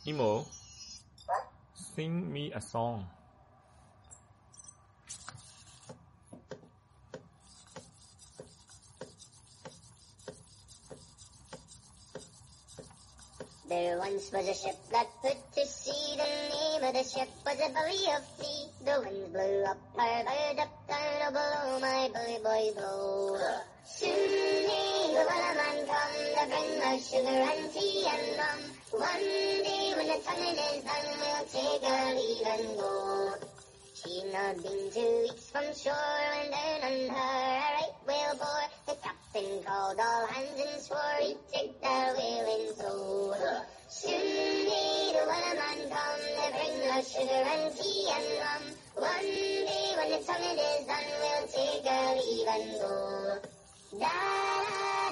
Imo, sing me a song. There once was a ship that put to sea. The name of the ship was a Belly of Tea. The winds blew up her bird up down, oh below my bully boys blow. Soon may the wellerman come to bring us sugar and tea and rum. One day when the tonguing is done, we'll take our leave and go. She'd not been 2 weeks from shore when down on her a right whale bore. The captain called all hands and swore he'd take that whale in tow. Soon may the wellerman come to bring us sugar and tea and rum. One day when the tonguing is done, we'll take our leave and go. Da